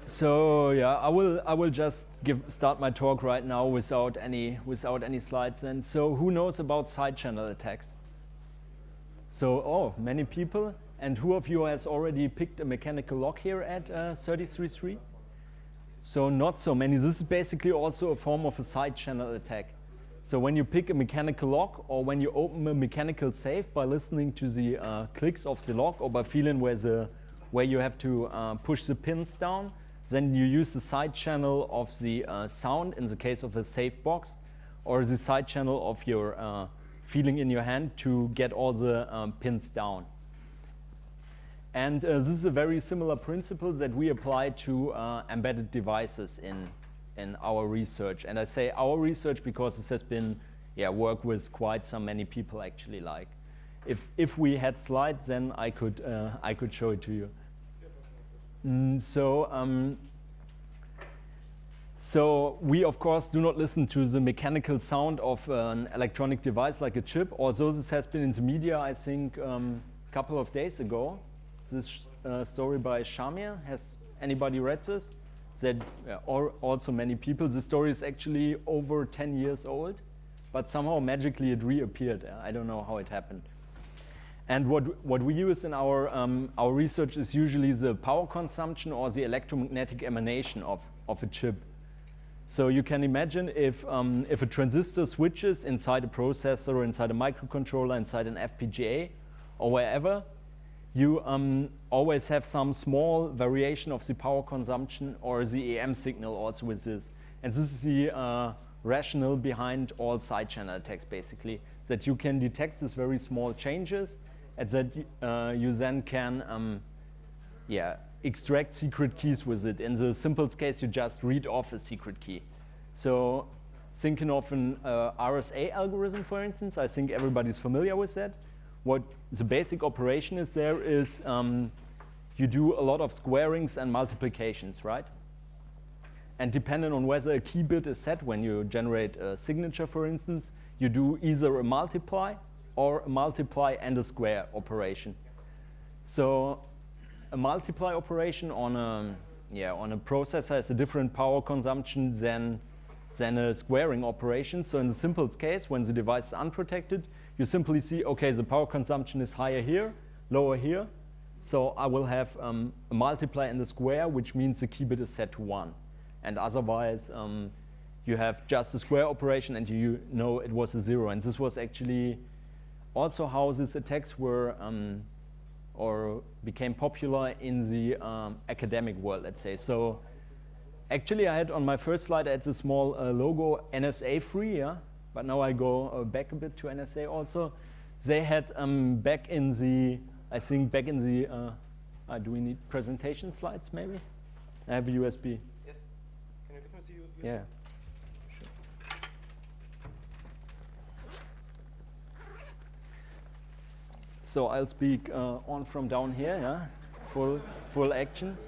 So yeah, I will just start my talk right now without any slides. And so who knows about side channel attacks? So many people. And who of you has already picked a mechanical lock here at 33.3? So not so many. This is basically also a form of a side channel attack. So when you pick a mechanical lock or when you open a mechanical safe by listening to the clicks of the lock or by feeling where you have to push the pins down, then you use the side channel of the sound in the case of a safe box, or the side channel of your feeling in your hand to get all the pins down. And this is a very similar principle that we apply to embedded devices in our research. And I say our research because this has been work with quite some many people actually. Like, if we had slides, then I could show it to you. So we, of course, do not listen to the mechanical sound of an electronic device like a chip, although this has been in the media, I think, a couple of days ago. This story by Shamir. Has anybody read this? That also many people. The story is actually over 10 years old, but somehow magically it reappeared. I don't know how it happened. And what we use in our research is usually the power consumption or the electromagnetic emanation of a chip. So you can imagine if a transistor switches inside a processor or inside a microcontroller, inside an FPGA, or wherever, you always have some small variation of the power consumption or the EM signal also with this. And this is the rationale behind all side channel attacks, basically, that you can detect these very small changes and that you then can extract secret keys with it. In the simplest case, you just read off a secret key. So thinking of an RSA algorithm, for instance, I think everybody's familiar with that. What the basic operation is there is you do a lot of squarings and multiplications, right? And depending on whether a key bit is set when you generate a signature, for instance, you do either a multiply or a multiply and a square operation. So a multiply operation on a processor has a different power consumption than a squaring operation. So in the simplest case, when the device is unprotected, you simply see, okay, the power consumption is higher here, lower here. So I will have a multiply and a square, which means the key bit is set to 1. And otherwise, you have just a square operation and you know it was a 0. And this was actually also how these attacks were or became popular in the academic world, let's say. So actually, I had on my first slide, I had the small logo NSA free, yeah? But now I go back a bit to NSA also. They had back in the do we need presentation slides maybe? I have a USB. Yes. Can you give us a USB? Yeah. Sure. So I'll speak on from down here, yeah? Full action.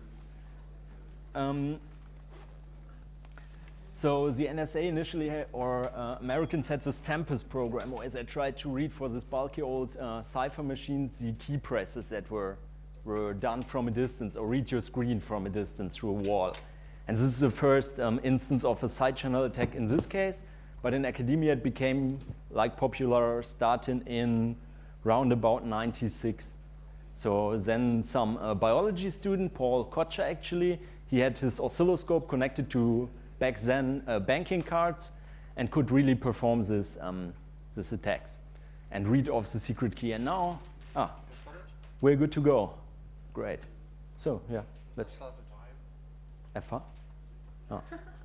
So the NSA initially, Americans had this Tempest program where they tried to read for this bulky old cipher machines the key presses that were done from a distance or read your screen from a distance through a wall. And this is the first instance of a side channel attack in this case. But in academia, it became like popular starting in round about 96. So then some biology student, Paul Kocher actually, he had his oscilloscope connected to back then banking cards and could really perform this attacks and read off the secret key. And now, we're good to go. Great. So yeah, let's start the time. F1? Oh.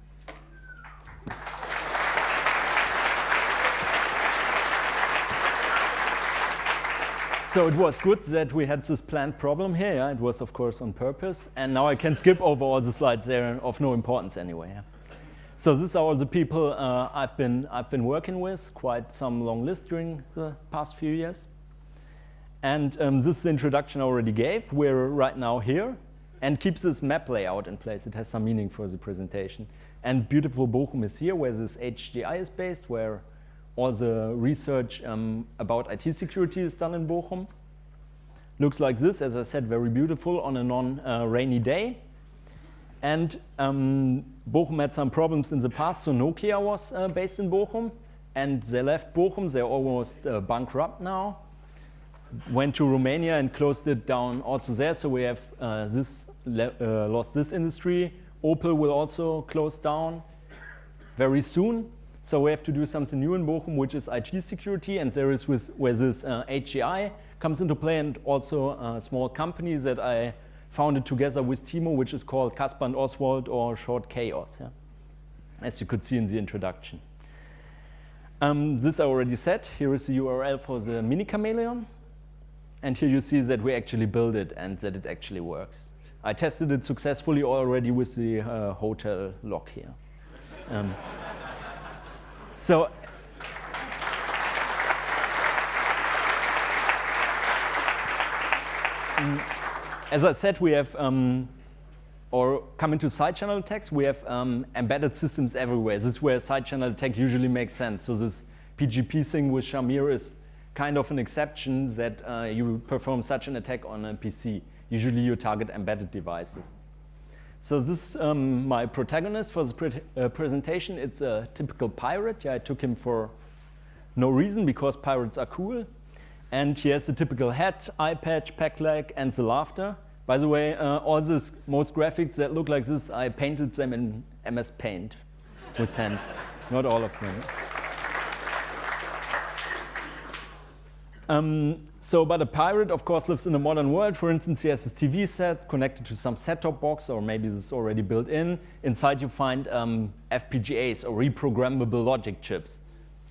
So it was good that we had this planned problem here. Yeah? It was, of course, on purpose. And now I can skip over all the slides. They're of no importance anyway. Yeah? So these are all the people I've been working with, quite some long list during the past few years. And this is the introduction I already gave. We're right now here and keeps this map layout in place. It has some meaning for the presentation. And beautiful Bochum is here, where this HDI is based, where all the research about IT security is done in Bochum. Looks like this, as I said, very beautiful on a non-rainy day. And Bochum had some problems in the past, so Nokia was based in Bochum, and they left Bochum. They're almost bankrupt now. Went to Romania and closed it down also there. So we have lost this industry. Opel will also close down very soon. So we have to do something new in Bochum, which is IT security, and there is where this HCI comes into play, and also a small company that I founded together with Timo, which is called Kasper and Oswald, or short Chaos, yeah? As you could see in the introduction. This I already said. Here is the URL for the Mini Chameleon. And here you see that we actually built it and that it actually works. I tested it successfully already with the hotel lock here. So as I said, we have, or coming to side channel attacks, we have embedded systems everywhere. This is where side channel attack usually makes sense. So this PGP thing with Shamir is kind of an exception that you perform such an attack on a PC. Usually you target embedded devices. So this is my protagonist for the presentation. It's a typical pirate. Yeah, I took him for no reason, because pirates are cool. And he has the typical hat, eye patch, pack leg, and the laughter. By the way, all these most graphics that look like this, I painted them in MS Paint with hand. Not all of them. But a pirate, of course, lives in a modern world. For instance, he has his TV set connected to some set-top box, or maybe this is already built in. Inside you find FPGAs, or reprogrammable logic chips.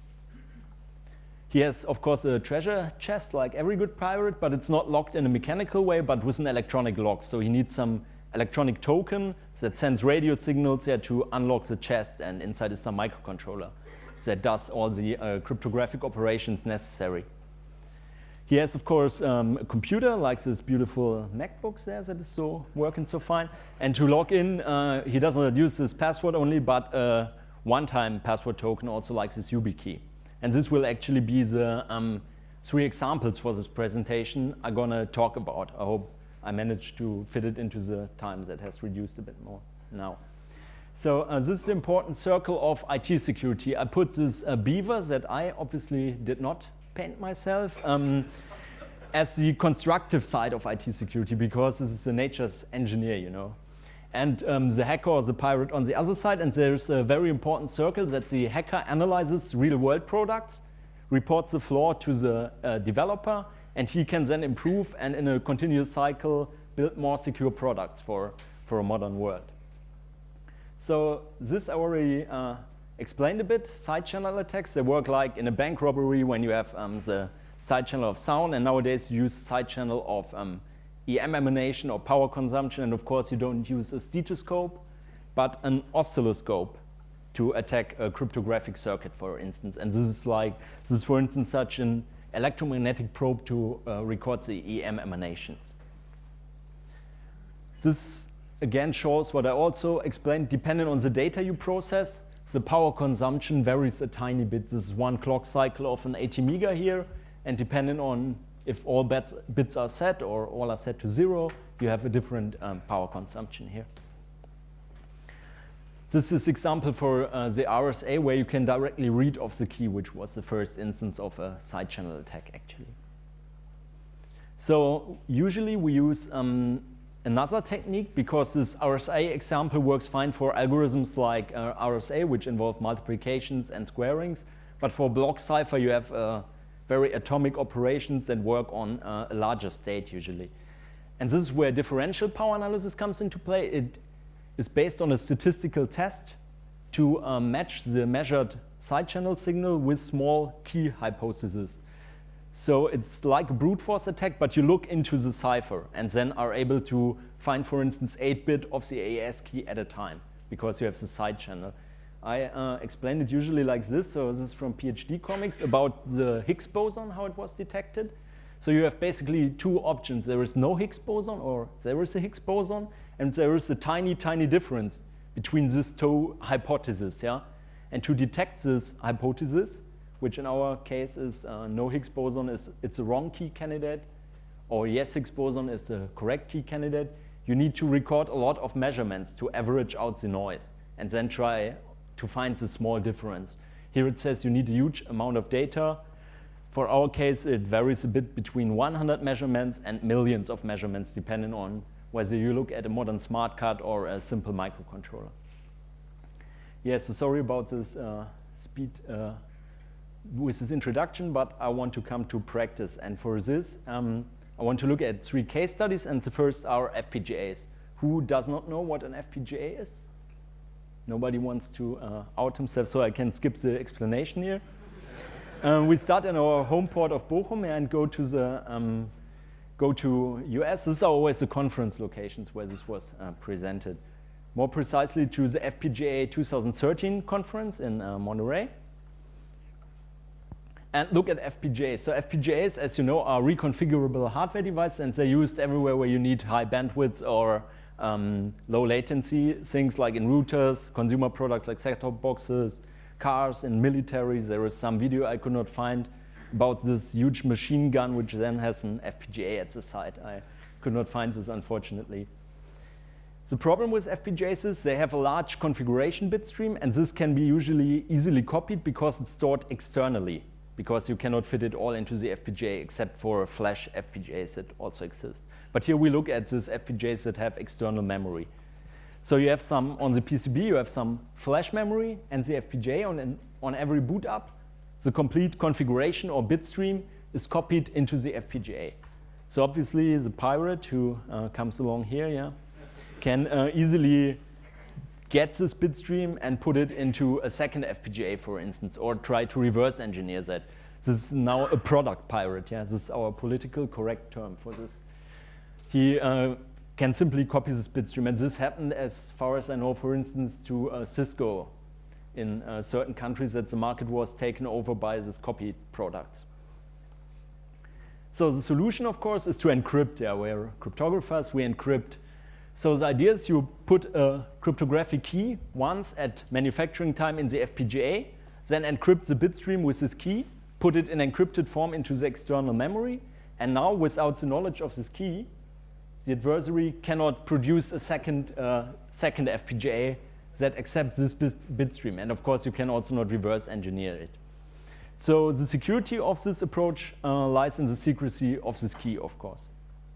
He has, of course, a treasure chest like every good pirate, but it's not locked in a mechanical way, but with an electronic lock. So he needs some electronic token that sends radio signals here to unlock the chest, and inside is some microcontroller that does all the cryptographic operations necessary. He has, of course, a computer like this beautiful MacBook there that is so working so fine. And to log in, he doesn't use this password only, but a one-time password token also like this YubiKey. And this will actually be the 3 examples for this presentation I'm going to talk about. I hope I managed to fit it into the time that has reduced a bit more now. So this is the important circle of IT security. I put this beaver that I obviously did not paint myself as the constructive side of IT security, because this is the nature's engineer, you know. And the hacker or the pirate on the other side, and there's a very important circle that the hacker analyzes real-world products, reports the flaw to the developer, and he can then improve and in a continuous cycle build more secure products for a modern world. So this I already explained a bit. Side channel attacks, they work like in a bank robbery when you have the side channel of sound, and nowadays you use side channel of EM emanation or power consumption, and of course you don't use a stethoscope, but an oscilloscope to attack a cryptographic circuit, for instance. And this is for instance such an electromagnetic probe to record the EM emanations. This again shows what I also explained. Depending on the data you process, the power consumption varies a tiny bit. This is 1 clock cycle of an ATmega here, and depending on if all bits are set or all are set to 0, you have a different power consumption here. This is example for the RSA, where you can directly read off the key, which was the first instance of a side channel attack, actually. So usually we use another technique, because this RSA example works fine for algorithms like RSA, which involve multiplications and squarings. But for block cipher, you have very atomic operations that work on a larger state usually. And this is where differential power analysis comes into play. It is based on a statistical test to match the measured side channel signal with small key hypotheses. So it's like a brute force attack, but you look into the cipher and then are able to find, for instance, 8-bit of the AES key at a time, because you have the side channel. I explained it usually like this. So this is from PhD comics about the Higgs boson, how it was detected. So you have basically 2 options. There is no Higgs boson, or there is a Higgs boson, and there is a tiny, tiny difference between these 2 hypotheses. Yeah? And to detect this hypothesis, which in our case is no Higgs boson, it's a wrong key candidate, or yes Higgs boson is the correct key candidate, you need to record a lot of measurements to average out the noise and then try to find the small difference. Here it says you need a huge amount of data. For our case, it varies a bit between 100 measurements and millions of measurements, depending on whether you look at a modern smart card or a simple microcontroller. Yeah, so sorry about this speed with this introduction, but I want to come to practice. And for this, I want to look at 3 case studies, and the first are FPGAs. Who does not know what an FPGA is? Nobody wants to out himself, so I can skip the explanation here. We start in our home port of Bochum and go to US. This is always the conference locations where this was presented. More precisely to the FPGA 2013 conference in Monterey. And look at FPGAs. So FPGAs, as you know, are reconfigurable hardware devices, and they're used everywhere where you need high bandwidth or low latency, things like in routers, consumer products like set-top boxes, cars, and militaries. There is some video I could not find about this huge machine gun, which then has an FPGA at the side. I could not find this, unfortunately. The problem with FPGAs is they have a large configuration bit stream, and this can be usually easily copied because it's stored externally, because you cannot fit it all into the FPGA except for flash FPGAs that also exist. But here we look at these FPGAs that have external memory. So you have some, on the PCB, you have some flash memory, and the FPGA on every boot up, the complete configuration or bit stream is copied into the FPGA. So obviously the pirate who comes along here, can easily get this bit stream and put it into a second FPGA, for instance, or try to reverse engineer that. This is now a product pirate. This is our political correct term for this. He can simply copy this bit stream, and this happened, as far as I know, for instance, to Cisco in certain countries, that the market was taken over by these copied products. So the solution, of course, is to encrypt. We're cryptographers, we encrypt. So the idea is you put a cryptographic key once at manufacturing time in the FPGA, then encrypt the bit stream with this key, put it in encrypted form into the external memory, and now without the knowledge of this key, the adversary cannot produce a second FPGA that accepts this bit stream. And of course, you can also not reverse engineer it. So the security of this approach lies in the secrecy of this key, of course.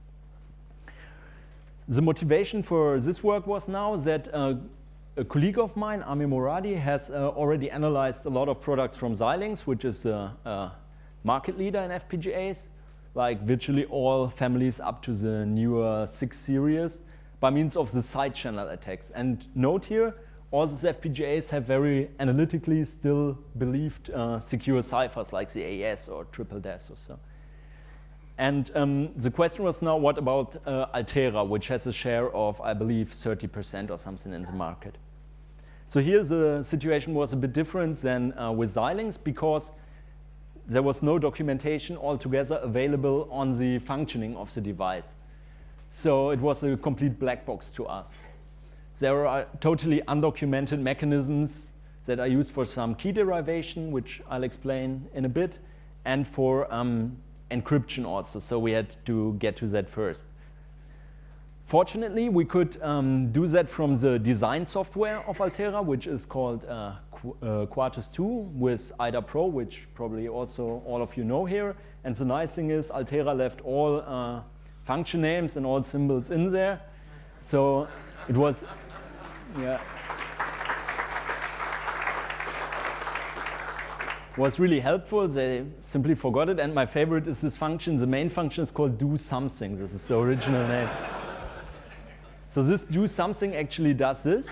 The motivation for this work was now that a colleague of mine, Amir Moradi, has already analyzed a lot of products from Xilinx, which is a market leader in FPGAs, like virtually all families up to the newer 6 series, by means of the side channel attacks. And note here, all these FPGAs have very analytically still believed secure ciphers like the AES or Triple DES or so. And the question was now, what about Altera, which has a share of, I believe, 30% or something in the market. So here the situation was a bit different than with Xilinx, because there was no documentation altogether available on the functioning of the device. So it was a complete black box to us. There are totally undocumented mechanisms that are used for some key derivation, which I'll explain in a bit, and for encryption also, so we had to get to that first. Fortunately, we could do that from the design software of Altera, which is called Quartus 2 with IDA Pro, which probably also all of you know here. And the nice thing is Altera left all function names and all symbols in there. So it was, was really helpful. They simply forgot it. And my favorite is this function. The main function is called do something. This is the original name. So this do something actually does this.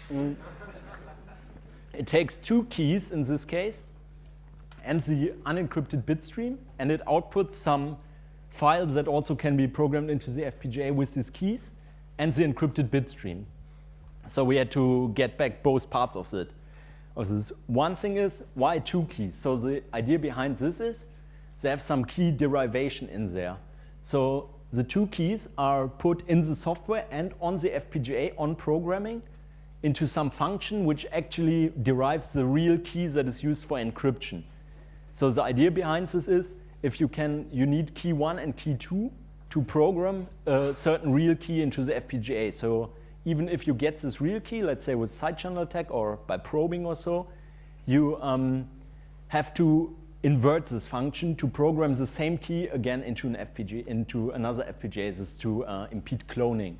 It takes 2 keys in this case and the unencrypted bit stream, and it outputs some files that also can be programmed into the FPGA with these keys and the encrypted bit stream. So we had to get back both parts of it. One thing is, why 2 keys? So the idea behind this is they have some key derivation in there. So the 2 keys are put in the software and on the FPGA on programming into some function which actually derives the real key that is used for encryption. So the idea behind this is, if you need key 1 and key 2 to program a certain real key into the FPGA. So even if you get this real key, let's say with side channel attack or by probing or so, you have to invert this function to program the same key again into an FPGA, into another FPGA. This is to impede cloning.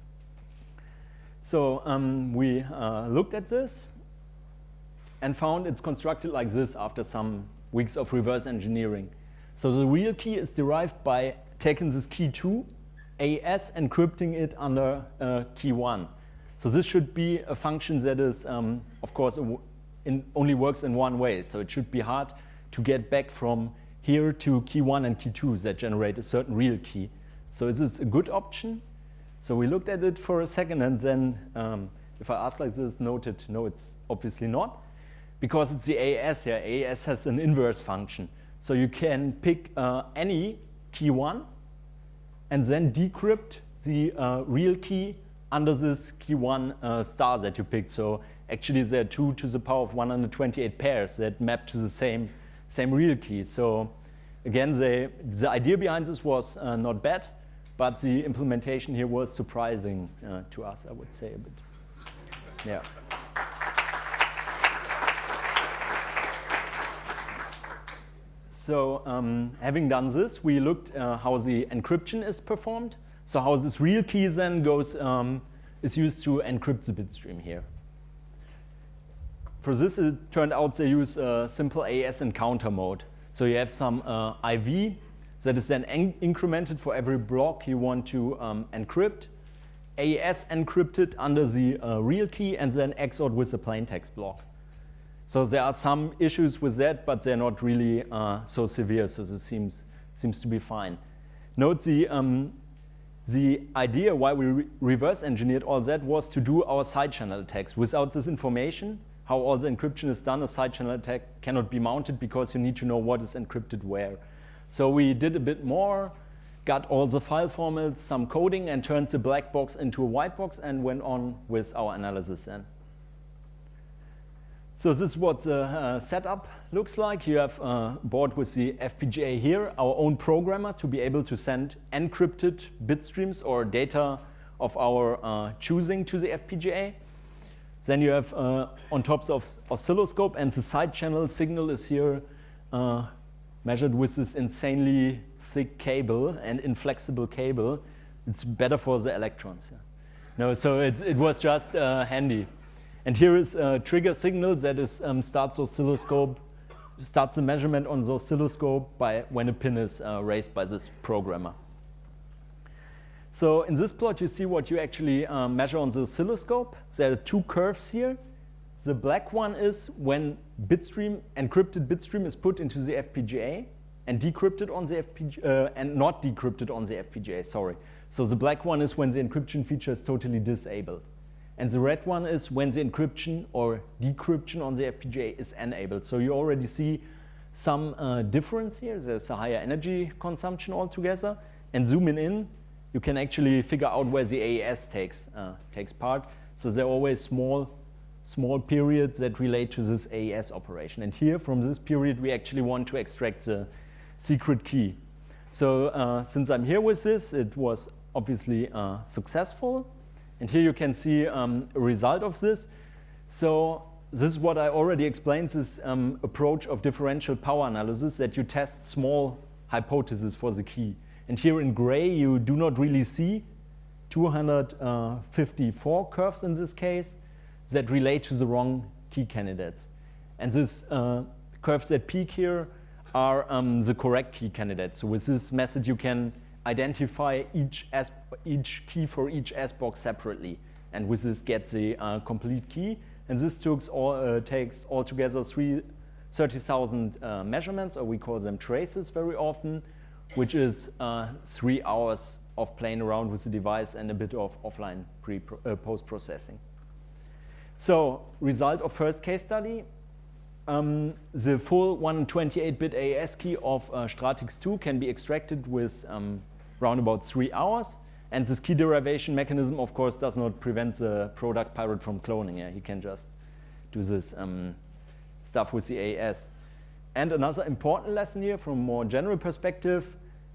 So we looked at this and found it's constructed like this after some weeks of reverse engineering. So the real key is derived by taking this key 2, AES, encrypting it under key 1. So this should be a function that is, of course, only works in one way. So it should be hard to get back from here to key 1 and key 2 that generate a certain real key. So is this a good option? So we looked at it for a second, and then if I ask like this, noted, no, it's obviously not, because it's the AES here. AES has an inverse function. So you can pick any key 1 and then decrypt the real key under this key 1 star that you picked. So actually there are 2 to the power of 128 pairs that map to the same real key. So again, the idea behind this was not bad, but the implementation here was surprising to us, I would say a bit. Yeah. So having done this, we looked how the encryption is performed. So how this real key then goes is used to encrypt the bit stream here. For this, it turned out they use a simple AES encounter mode. So you have some IV that is then incremented for every block you want to encrypt. AES encrypted under the real key and then XORed with the plaintext block. So there are some issues with that, but they're not really so severe. So this seems to be fine. Note the idea why we reverse engineered all that was to do our side channel attacks. Without this information, how all the encryption is done, a side channel attack cannot be mounted because you need to know what is encrypted where. So we did a bit more, got all the file formats, some coding, and turned the black box into a white box and went on with our analysis then. So this is what the setup looks like. You have a board with the FPGA here, our own programmer to be able to send encrypted bit streams or data of our choosing to the FPGA. Then you have on top of oscilloscope, and the side channel signal is here measured with this insanely thick cable and inflexible cable. It's better for the electrons. Yeah. No, so it was just handy. And here is a trigger signal that is starts the measurement on the oscilloscope by when a pin is raised by this programmer. So in this plot, you see what you actually measure on the oscilloscope. There are 2 curves here. The black one is when encrypted bitstream is put into the FPGA and decrypted on the FPGA, and not decrypted on the FPGA, sorry. So the black one is when the encryption feature is totally disabled. And the red one is when the encryption or decryption on the FPGA is enabled. So you already see some difference here. There's a higher energy consumption altogether. And zooming in, you can actually figure out where the AES takes part. So there are always small periods that relate to this AES operation. And here, from this period, we actually want to extract the secret key. So since I'm here with this, it was obviously successful. And here you can see a result of this. So this is what I already explained, this approach of differential power analysis, that you test small hypotheses for the key. And here in gray, you do not really see 254 curves in this case that relate to the wrong key candidates. And these curves that peak here are the correct key candidates. So with this method, you can identify each key for each S box separately, and with this get the complete key. And this takes altogether 30,000 measurements, or we call them traces very often, which is 3 hours of playing around with the device and a bit of offline post-processing. So result of first case study. The full 128-bit AES key of Stratix 2 can be extracted with around about 3 hours. And this key derivation mechanism, of course, does not prevent the product pirate from cloning. Yeah, he can just do this stuff with the AES. And another important lesson here from a more general perspective,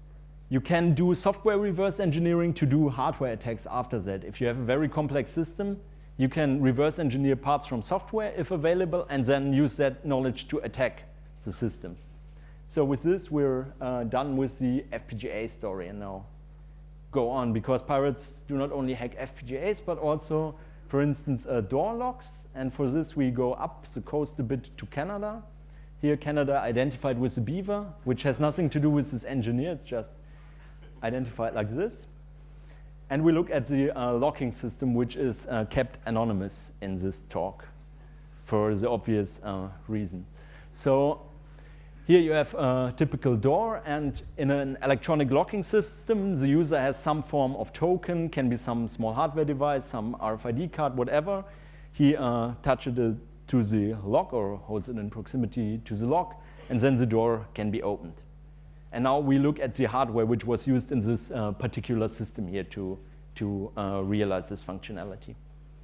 You can do software reverse engineering to do hardware attacks after that. If you have a very complex system, you can reverse engineer parts from software if available, and then use that knowledge to attack the system. So with this, we're done with the FPGA story, and now go on, because pirates do not only hack FPGAs, but also, for instance, door locks. And for this, we go up the coast a bit to Canada. Here, Canada identified with the beaver, which has nothing to do with this engineer. It's just identified like this. And we look at the locking system, which is kept anonymous in this talk for the obvious reason. So here you have a typical door, and in an electronic locking system, the user has some form of token, can be some small hardware device, some RFID card, whatever. He touches it to the lock or holds it in proximity to the lock, and then the door can be opened. And now we look at the hardware which was used in this particular system here to realize this functionality.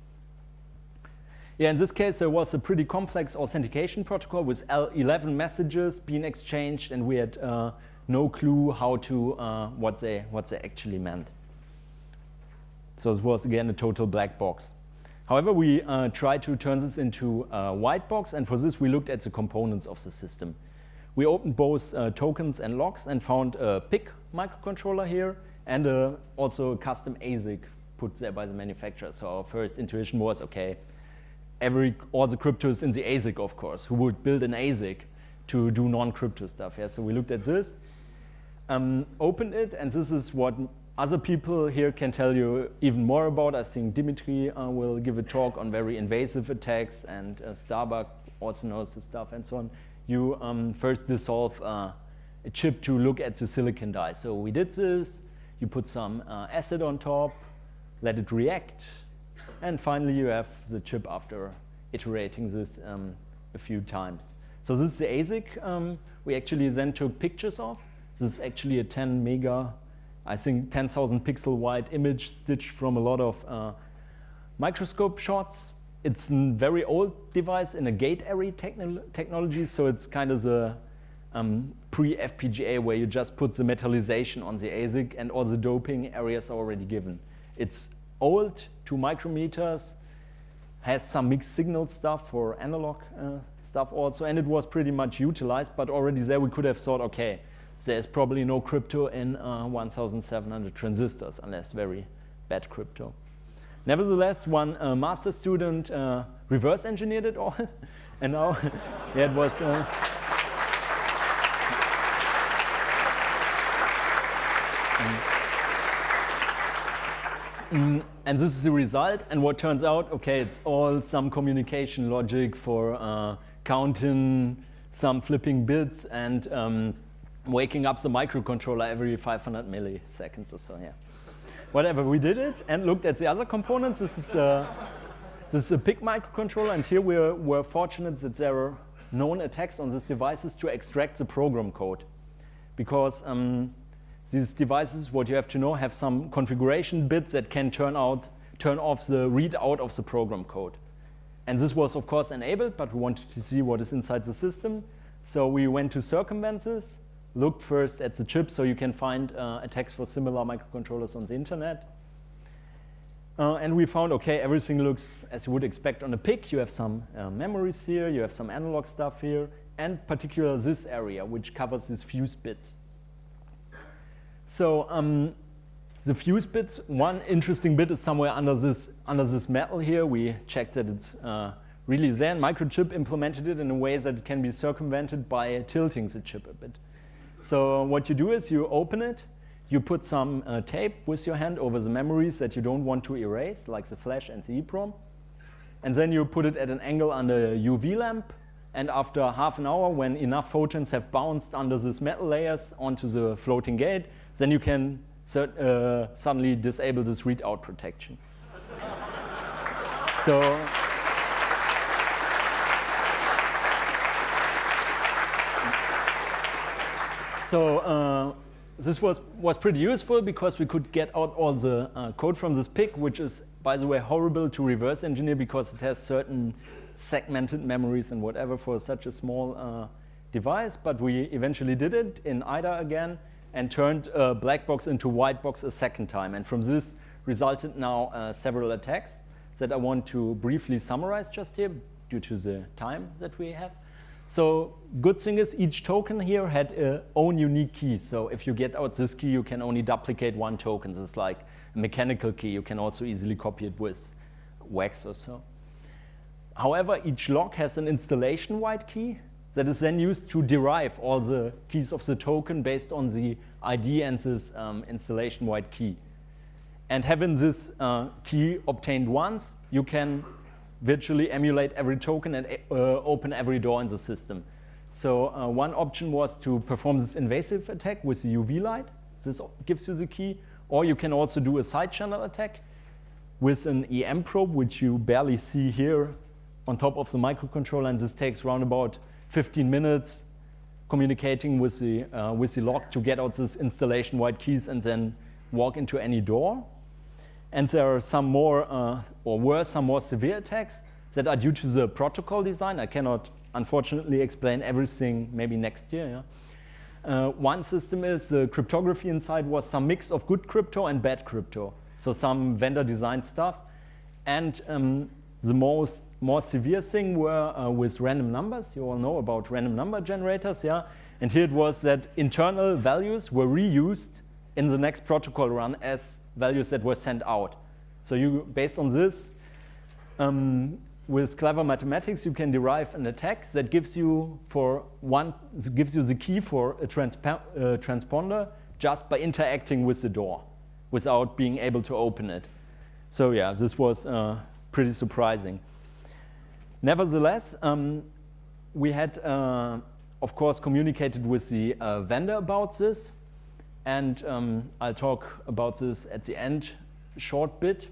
Yeah, in this case, there was a pretty complex authentication protocol with 11 messages being exchanged, and we had no clue how to what they actually meant. So this was, again, a total black box. However, we tried to turn this into a white box, and for this, we looked at the components of the system. We opened both tokens and locks and found a PIC microcontroller here, and also a custom ASIC put there by the manufacturer. So our first intuition was, okay, all the crypto is in the ASIC, of course. Who would build an ASIC to do non-crypto stuff? Yeah, so we looked at this, opened it, and this is what other people here can tell you even more about. I think Dimitri will give a talk on very invasive attacks, and Starbuck also knows the stuff and so on. You first dissolve a chip to look at the silicon die. So we did this. You put some acid on top, let it react, and finally you have the chip after iterating this a few times. So this is the ASIC we actually then took pictures of. This is actually a 10 mega, I think 10,000 pixel wide image stitched from a lot of microscope shots. It's a very old device in a gate array technology, so it's kind of the pre-FPGA where you just put the metallization on the ASIC and all the doping areas are already given. It's old, 2 micrometers, has some mixed signal stuff for analog stuff also, and it was pretty much utilized, but already there we could have thought, okay, there's probably no crypto in 1,700 transistors, unless very bad crypto. Nevertheless, one master student reverse engineered it all, and now yeah, it was. And this is the result, and what turns out, okay, it's all some communication logic for counting some flipping bits and waking up the microcontroller every 500 milliseconds or so, yeah. Whatever, we did it and looked at the other components. This is a PIC microcontroller, and here we're fortunate that there are known attacks on these devices to extract the program code. Because these devices, what you have to know, have some configuration bits that can turn off the readout of the program code. And this was, of course, enabled, but we wanted to see what is inside the system. So we went to circumvent this, looked first at the chip, so you can find attacks for similar microcontrollers on the internet. And we found, okay, everything looks as you would expect on a PIC. You have some memories here, you have some analog stuff here, and particularly this area, which covers these fuse bits. So the fuse bits, one interesting bit is somewhere under this metal here. We checked that it's really there, and Microchip implemented it in a way that it can be circumvented by tilting the chip a bit. So what you do is you open it, you put some tape with your hand over the memories that you don't want to erase, like the flash and the EEPROM, and then you put it at an angle under a UV lamp, and after half an hour, when enough photons have bounced under these metal layers onto the floating gate, then you can suddenly disable this readout protection. So this was pretty useful because we could get out all the code from this PIC, which is, by the way, horrible to reverse engineer because it has certain segmented memories and whatever for such a small device. But we eventually did it in IDA again, and turned a black box into white box a second time. And from this resulted now several attacks that I want to briefly summarize just here due to the time that we have. So good thing is each token here had its own unique key. So if you get out this key, you can only duplicate one token. This is like a mechanical key. You can also easily copy it with wax or so. However, each lock has an installation-wide key that is then used to derive all the keys of the token based on the ID and this installation-wide key. And having this key obtained once, you can virtually emulate every token and open every door in the system. So one option was to perform this invasive attack with the UV light. This gives you the key. Or you can also do a side channel attack with an EM probe, which you barely see here on top of the microcontroller. And this takes around about 15 minutes communicating with the lock to get out this installation-wide keys and then walk into any door. And there are some more, or were some more severe attacks that are due to the protocol design. I cannot, unfortunately, explain everything maybe next year. Yeah? One system is the cryptography inside was some mix of good crypto and bad crypto. So some vendor-designed stuff. And the more severe thing were with random numbers. You all know about random number generators, yeah? And here it was that internal values were reused in the next protocol run as values that were sent out. So you, based on this, with clever mathematics, you can derive an attack that gives you the key for a transponder just by interacting with the door without being able to open it. So yeah, this was pretty surprising. Nevertheless, we had, of course, communicated with the vendor about this. And I'll talk about this at the end, short bit.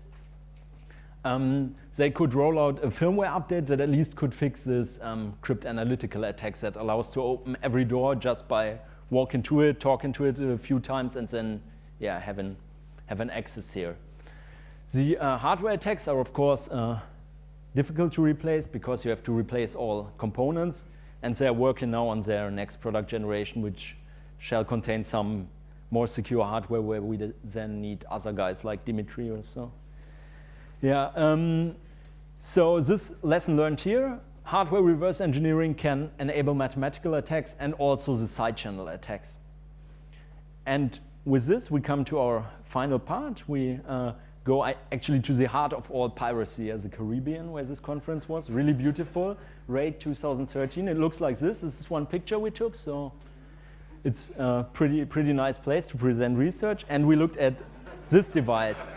They could roll out a firmware update that at least could fix this cryptanalytical attack that allows to open every door just by walking to it, talking to it a few times, and then have an access here. The hardware attacks are, of course, difficult to replace because you have to replace all components. And they are working now on their next product generation, which shall contain some more secure hardware where we then need other guys like Dimitri or so. Yeah, so this lesson learned here, hardware reverse engineering can enable mathematical attacks and also the side channel attacks. And with this, we come to our final part. We go actually to the heart of all piracy as the Caribbean, where this conference was. Really beautiful, RAID 2013. It looks like this. This is one picture we took, so it's a pretty nice place to present research. And we looked at this device.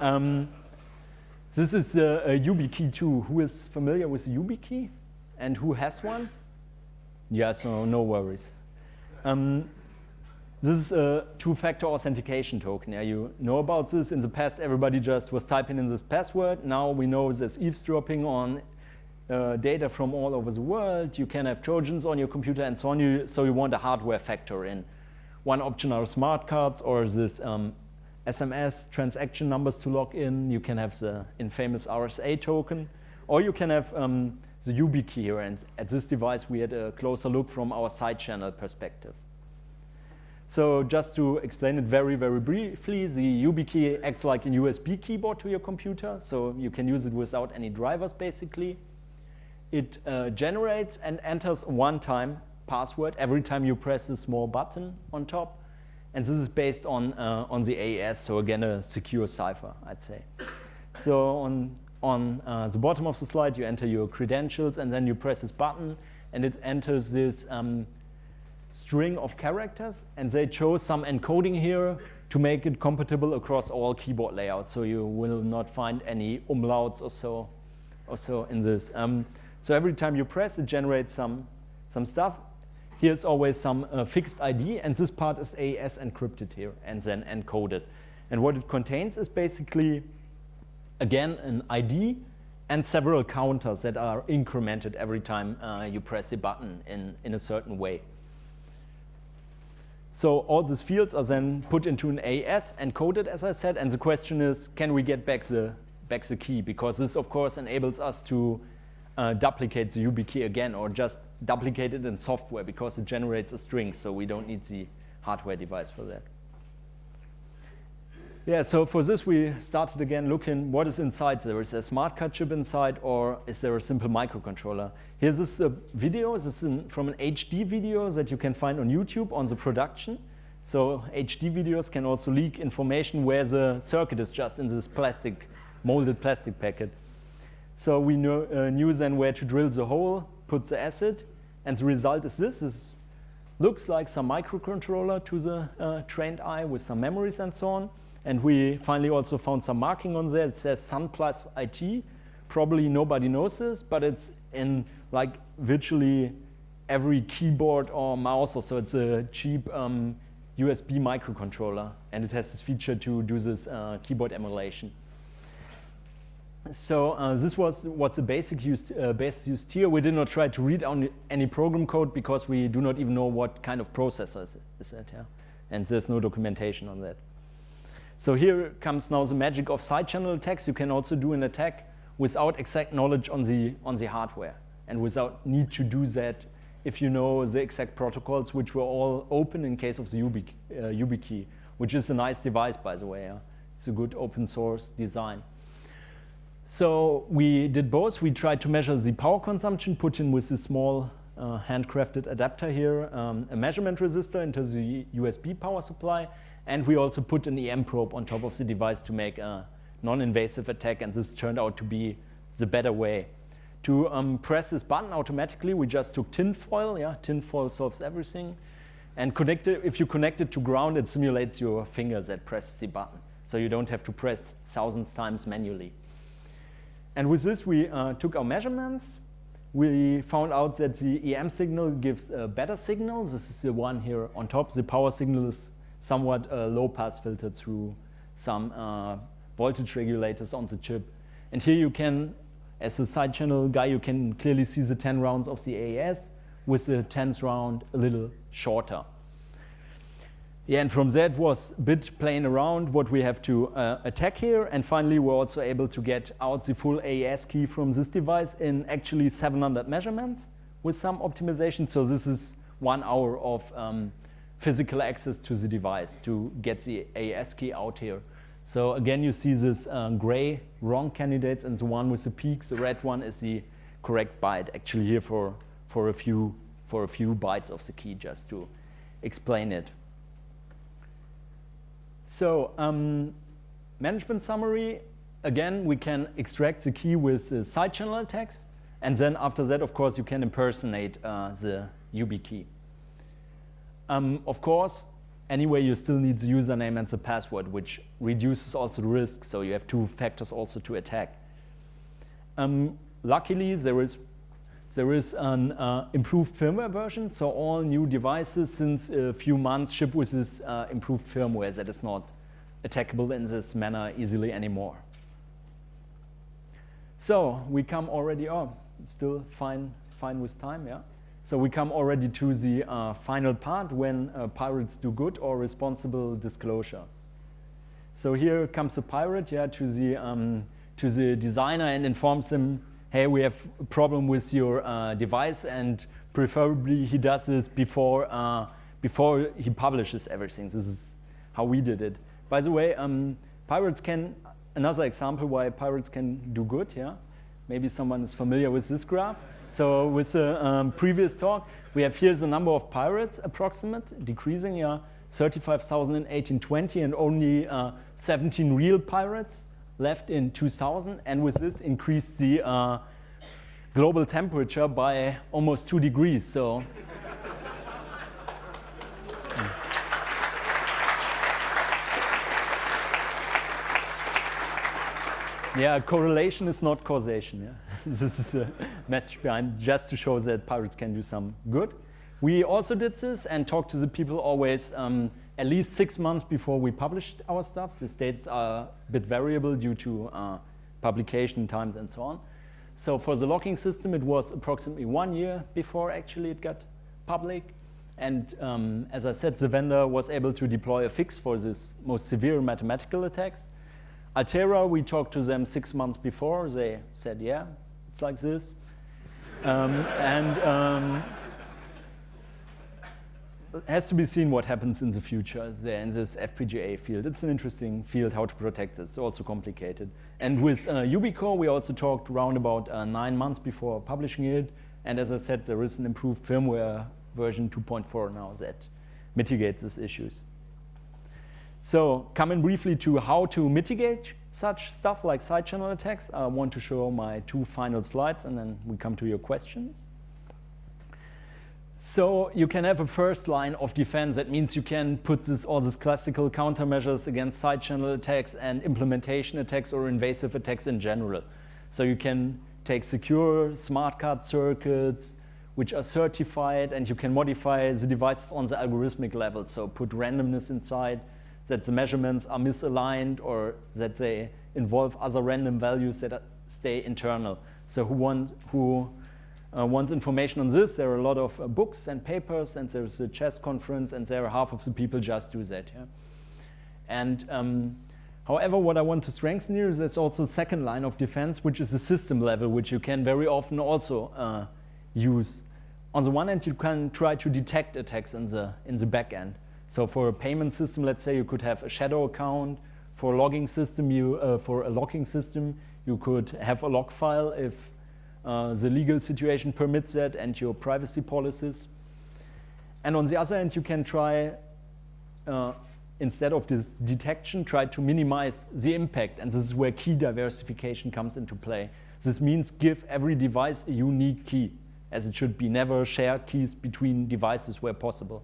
This is a YubiKey 2. Who is familiar with the YubiKey? And who has one? Yeah, so no worries. This is a two-factor authentication token. Yeah, you know about this. In the past, everybody just was typing in this password. Now we know there's eavesdropping on data from all over the world. You can have Trojans on your computer and so on. So you want a hardware factor in. One option are smart cards or this SMS transaction numbers to log in. You can have the infamous RSA token. Or you can have the YubiKey here. And at this device, we had a closer look from our side channel perspective. So just to explain it very, very briefly, the YubiKey acts like a USB keyboard to your computer. So you can use it without any drivers, basically. It generates and enters a one-time password every time you press a small button on top. And this is based on the AES, so again, a secure cipher, I'd say. So on the bottom of the slide, you enter your credentials, and then you press this button, and it enters this string of characters, and they chose some encoding here to make it compatible across all keyboard layouts, so you will not find any umlauts or so in this. So every time you press, it generates some stuff. Here's always some fixed ID, and this part is AES encrypted here and then encoded. And what it contains is basically, again, an ID and several counters that are incremented every time you press a button in a certain way. So all these fields are then put into an AES, encoded, as I said, and the question is, can we get back the key? Because this, of course, enables us to duplicate the YubiKey again, or just duplicate it in software, because it generates a string, so we don't need the hardware device for that. Yeah, so for this we started again looking what is inside. There is a smart card chip inside, or is there a simple microcontroller? Here's this video. This is from an HD video that you can find on YouTube on the production. So HD videos can also leak information where the circuit is just in this plastic, molded plastic packet. So we knew then where to drill the hole, put the acid, and the result is this. This looks like some microcontroller to the trained eye with some memories and so on. And we finally also found some marking on there. It says Sun Plus IT. Probably nobody knows this, but it's in like virtually every keyboard or mouse. So it's a cheap USB microcontroller, and it has this feature to do this keyboard emulation. So this was the basic base used here. We did not try to read on any program code because we do not even know what kind of processor is that, yeah? And there's no documentation on that. So here comes now the magic of side channel attacks. You can also do an attack without exact knowledge on the hardware, and without need to do that if you know the exact protocols, which were all open in case of the YubiKey, which is a nice device, by the way. Yeah? It's a good open source design. So we did both. We tried to measure the power consumption, put in with a small handcrafted adapter here, a measurement resistor into the USB power supply, and we also put an EM probe on top of the device to make a non-invasive attack, and this turned out to be the better way. To press this button automatically, we just took tin foil. Yeah, tin foil solves everything. And if you connect it to ground, it simulates your fingers that press the button. So you don't have to press thousands times manually. And with this, we took our measurements. We found out that the EM signal gives a better signal. This is the one here on top. The power signal is somewhat low pass filtered through some voltage regulators on the chip. And here you can, as a side channel guy, you can clearly see the 10 rounds of the AES, with the 10th round a little shorter. Yeah, and from that was a bit playing around what we have to attack here. And finally, we're also able to get out the full AES key from this device in actually 700 measurements with some optimization. So this is 1 hour of physical access to the device to get the AES key out here. So again, you see this gray wrong candidates, and the one with the peaks, the red one, is the correct byte. Actually here for a few bytes of the key, just to explain it. So management summary, again, we can extract the key with side channel attacks, and then after that, of course, you can impersonate the YubiKey. Of course, anyway, you still need the username and the password, which reduces also the risk, so you have 2 factors also to attack. Luckily, there is an improved firmware version, so all new devices since a few months ship with this improved firmware that is not attackable in this manner easily anymore. So we come already, still fine with time, yeah? So we come already to the final part when pirates do good or responsible disclosure. So here comes the pirate, yeah, to the designer and informs them, hey, we have a problem with your device, and preferably he does this before he publishes everything. This is how we did it. By the way, another example why pirates can do good, yeah? Maybe someone is familiar with this graph. So with the previous talk, we have here the number of pirates approximate, decreasing, yeah, 35,000 in 1820, and only 17 real pirates left in 2000, and with this increased the global temperature by almost 2 degrees. So yeah, correlation is not causation. Yeah? This is a message behind, just to show that pirates can do some good. We also did this and talked to the people always at least 6 months before we published our stuff. The dates are a bit variable due to publication times and so on. So for the locking system, it was approximately 1 year before actually it got public. And as I said, the vendor was able to deploy a fix for this most severe mathematical attacks. Altera, we talked to them 6 months before. They said, yeah, it's like this. has to be seen what happens in the future there in this FPGA field. It's an interesting field how to protect it. It's also complicated. And with Ubicore, we also talked around about 9 months before publishing it. And as I said, there is an improved firmware version 2.4 now that mitigates these issues. So coming briefly to how to mitigate such stuff like side channel attacks, I want to show my 2 final slides, and then we come to your questions. So you can have a first line of defense. That means you can put all these classical countermeasures against side channel attacks and implementation attacks or invasive attacks in general. So you can take secure smart card circuits, which are certified, and you can modify the devices on the algorithmic level. So put randomness inside, that the measurements are misaligned or that they involve other random values that stay internal. So who wants information on this? There are a lot of books and papers, and there's a chess conference, and there are half of the people just do that. Yeah? And however, what I want to strengthen here is there's also a second line of defense, which is the system level, which you can very often also use. On the one hand, you can try to detect attacks in the back end. So for a payment system, let's say you could have a shadow account. For a logging system, for a locking system, you could have a log file if the legal situation permits that and your privacy policies. And on the other hand, you can try, instead of this detection, try to minimize the impact. And this is where key diversification comes into play. This means give every device a unique key, as it should be. Never share keys between devices where possible.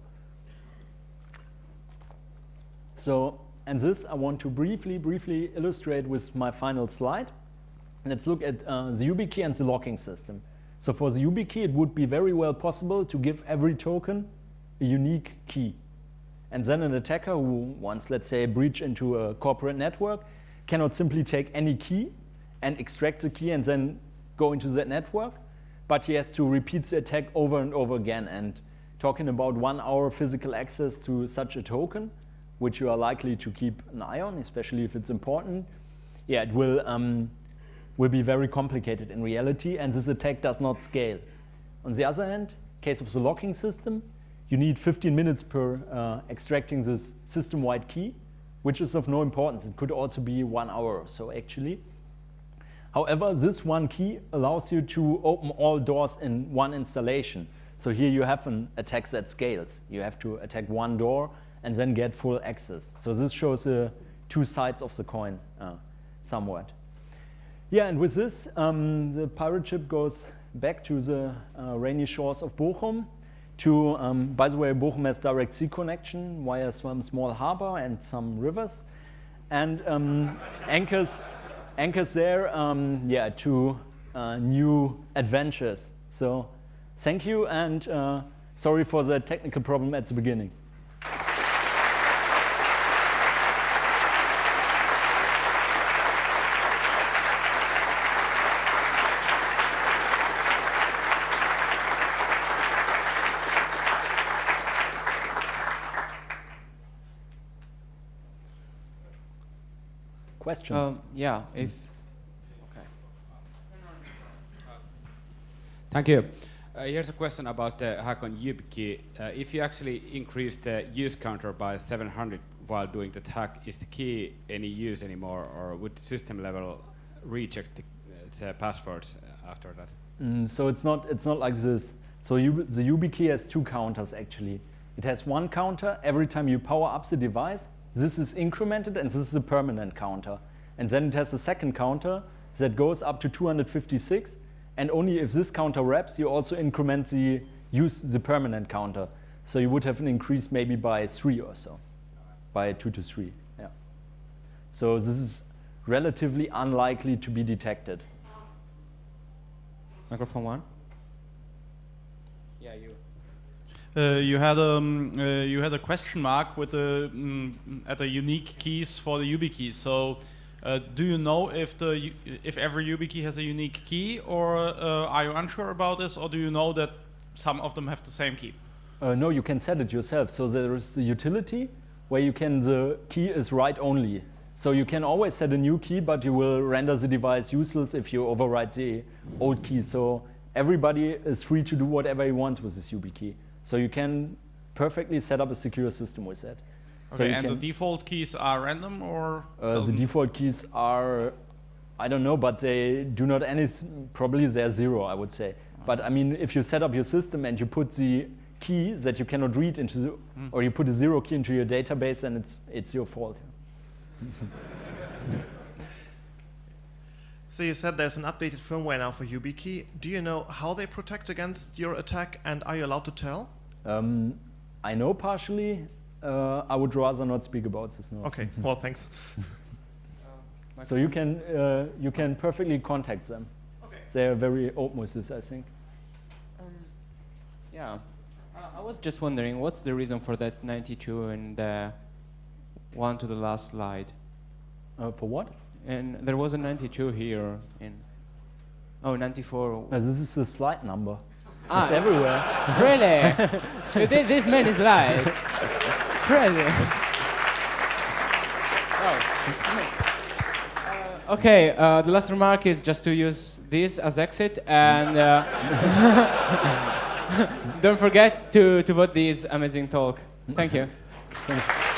So, and this I want to briefly illustrate with my final slide. Let's look at the YubiKey and the locking system. So for the YubiKey, it would be very well possible to give every token a unique key. And then an attacker who wants, let's say, a breach into a corporate network cannot simply take any key and extract the key and then go into that network, but he has to repeat the attack over and over again. And talking about 1 hour physical access to such a token, which you are likely to keep an eye on, especially if it's important, yeah, it will be very complicated in reality, and this attack does not scale. On the other hand, case of the locking system, you need 15 minutes per extracting this system-wide key, which is of no importance. It could also be 1 hour or so, actually. However, this one key allows you to open all doors in one installation. So here you have an attack that scales. You have to attack one door and then get full access. So this shows the 2 sides of the coin somewhat. Yeah, and with this, the pirate ship goes back to the rainy shores of Bochum. By the way, Bochum has direct sea connection via some small harbor and some rivers, and anchors there, yeah, to new adventures. So thank you, and sorry for the technical problem at the beginning. Questions? Yeah, if... Okay. Thank you. Here's a question about the hack on YubiKey. If you actually increase the use counter by 700 while doing the hack, is the key any use anymore, or would the system level reject the passwords after that? So it's not like this. So the YubiKey has 2 counters actually. It has one counter every time you power up the device. This is incremented, and this is a permanent counter. And then it has a second counter that goes up to 256, and only if this counter wraps, you also increment the permanent counter. So you would have an increase maybe by 3 or so, by 2 to 3. Yeah. So this is relatively unlikely to be detected. Microphone 1. Yeah, you. You had a question mark with at the unique keys for the YubiKey. So, do you know if every YubiKey has a unique key, or are you unsure about this, or do you know that some of them have the same key? No, you can set it yourself. So there is the utility where the key is write only. So you can always set a new key, but you will render the device useless if you overwrite the old key. So everybody is free to do whatever he wants with this YubiKey. So you can perfectly set up a secure system with that. So Okay, you and the can, default keys are random or the doesn't- default keys are, I don't know, but they do not probably they're 0, I would say. But I mean, if you set up your system and you put the key that you cannot read into the, or you put a 0 key into your database, then it's your fault. So you said there's an updated firmware now for YubiKey. Do you know how they protect against your attack, and are you allowed to tell? I know partially. I would rather not speak about this now. Okay, well, thanks. So you can perfectly contact them. Okay. They are very open with this, I think. Yeah, I was just wondering, what's the reason for that 92 and one to the last slide? For what? And there was a 92 here in. Oh, 94. This is the slide number. Ah, It's everywhere. Really? This man is live. Crazy. Oh. Okay, the last remark is just to use this as exit, and don't forget to vote this amazing talk. Thank you. Thank you.